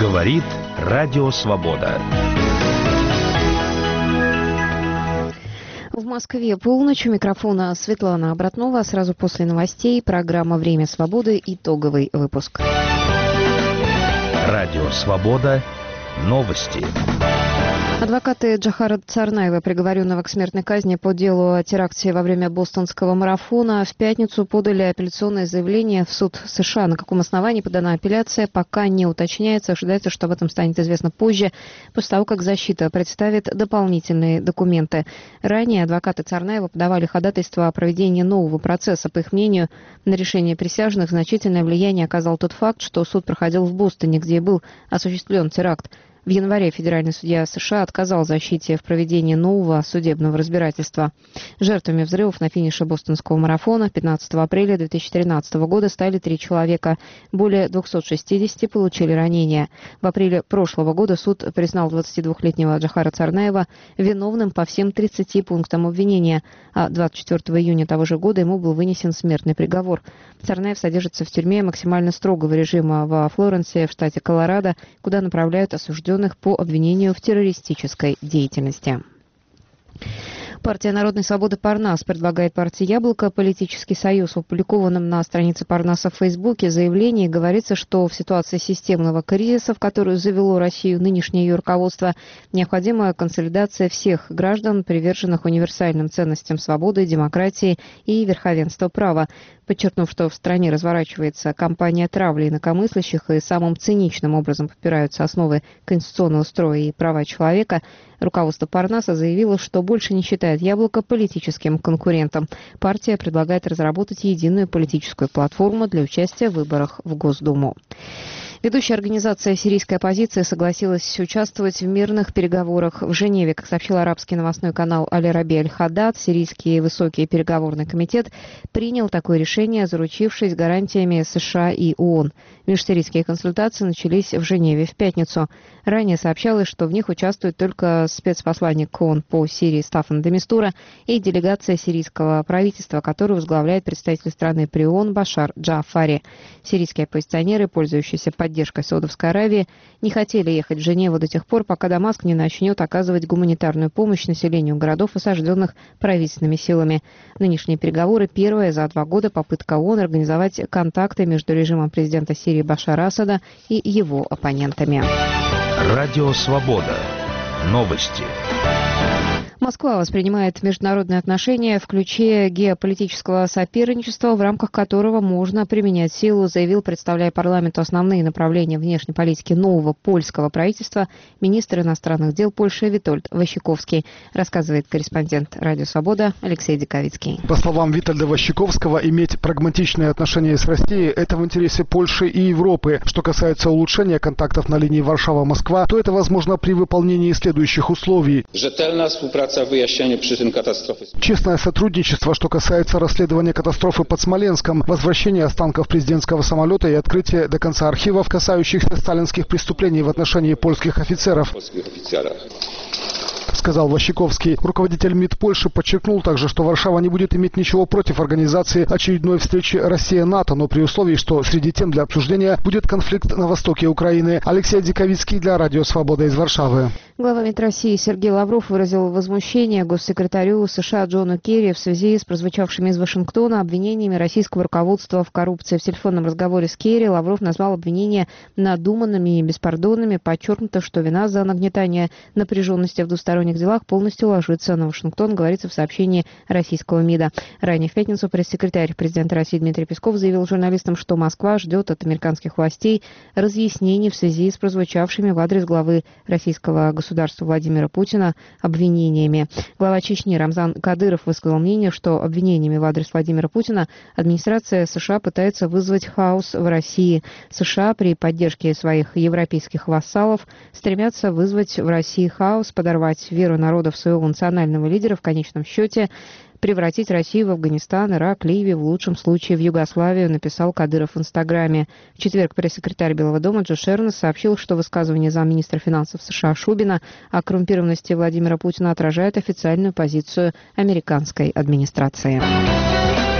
Говорит Радио Свобода. В Москве полночь. У микрофона Светлана Обратнова. Сразу после новостей программа «Время свободы». Итоговый выпуск. Радио Свобода. Новости. Адвокаты Джохара Царнаева, приговоренного к смертной казни по делу о теракте во время бостонского марафона, в пятницу подали апелляционное заявление в суд США. На каком основании подана апелляция, пока не уточняется. Ожидается, что об этом станет известно позже, после того, как защита представит дополнительные документы. Ранее адвокаты Царнаева подавали ходатайство о проведении нового процесса. По их мнению, на решение присяжных значительное влияние оказал тот факт, что суд проходил в Бостоне, где был осуществлен теракт. В январе федеральный судья США отказал защите в проведении нового судебного разбирательства. Жертвами взрывов на финише бостонского марафона 15 апреля 2013 года стали 3 человека. Более 260 получили ранения. В апреле прошлого года суд признал 22-летнего Джохара Царнаева виновным по всем 30 пунктам обвинения, а 24 июня того же года ему был вынесен смертный приговор. Царнаев содержится в тюрьме максимально строгого режима во Флоренсе, в штате Колорадо, куда направляют осужденных по обвинению в террористической деятельности. Партия Народной свободы Парнас предлагает партии «Яблоко» политический союз. В опубликованном на странице Парнаса в Фейсбуке заявлении говорится, что в ситуации системного кризиса, в которую завело Россию нынешнее ее руководство, необходима консолидация всех граждан, приверженных универсальным ценностям свободы, демократии и верховенства права. Подчеркнув, что в стране разворачивается кампания травли инакомыслящих и самым циничным образом попираются основы конституционного строя и права человека, руководство Парнаса заявило, что больше не считает «Яблоко» политическим конкурентом. Партия предлагает разработать единую политическую платформу для участия в выборах в Госдуму. Ведущая организация сирийской оппозиции согласилась участвовать в мирных переговорах в Женеве. Как сообщил арабский новостной канал Аль-Раби Аль-Хадад, сирийский высокий переговорный комитет принял такое решение, заручившись гарантиями США и ООН. Межсирийские консультации начались в Женеве в пятницу. Ранее сообщалось, что в них участвует только спецпосланник ООН по Сирии Стаффан де Мистура и делегация сирийского правительства, которую возглавляет представитель страны при ООН Башар Джафари. Сирийские оппозиционеры, пользующиеся поддержкой Саудовской Аравии, не хотели ехать в Женеву до тех пор, пока Дамаск не начнет оказывать гуманитарную помощь населению городов, осажденных правительственными силами. Нынешние переговоры – первая за 2 года попытка ООН организовать контакты между режимом президента Сирии Башара Асада и его оппонентами. Радио Свобода. Новости. Москва воспринимает международные отношения в ключе геополитического соперничества, в рамках которого можно применять силу, заявил, представляя парламенту основные направления внешней политики нового польского правительства, министр иностранных дел Польши Витольд Ващиковский, рассказывает корреспондент Радио Свобода Алексей Диковицкий. По словам Витольда Ващиковского, иметь прагматичные отношения с Россией – это в интересе Польши и Европы. Что касается улучшения контактов на линии Варшава-Москва, то это возможно при выполнении следующих условий. Честное сотрудничество, что касается расследования катастрофы под Смоленском, возвращения останков президентского самолета и открытия до конца архивов, касающихся сталинских преступлений в отношении польских офицеров, сказал Ващиковский. Руководитель МИД Польши подчеркнул также, что Варшава не будет иметь ничего против организации очередной встречи Россия-НАТО, но при условии, что среди тем для обсуждения будет конфликт на востоке Украины. Алексей Диковицкий для Радио Свобода из Варшавы. Глава МИД России Сергей Лавров выразил возмущение госсекретарю США Джону Керри в связи с прозвучавшими из Вашингтона обвинениями российского руководства в коррупции. В телефонном разговоре с Керри Лавров назвал обвинения надуманными и беспардонными, подчеркнуто, что вина за нагнетание напряженности в двусторонних делах полностью ложится на Вашингтон, говорится в сообщении российского МИДа. Ранее в пятницу пресс-секретарь президента России Дмитрий Песков заявил журналистам, что Москва ждет от американских властей разъяснений в связи с прозвучавшими в адрес главы российского государства Владимира Путина обвинениями. Глава Чечни Рамзан Кадыров высказал мнение, что обвинениями в адрес Владимира Путина администрация США пытается вызвать хаос в России. США при поддержке своих европейских вассалов стремятся вызвать в России хаос, подорвать веру народа в своего национального лидера, в конечном счете превратить Россию в Афганистан, Ирак, Ливию, в лучшем случае в Югославию, написал Кадыров в Инстаграме. В четверг пресс-секретарь Белого дома Джо Шернес сообщил, что высказывание замминистра финансов США Шубина о коррумпированности Владимира Путина отражает официальную позицию американской администрации.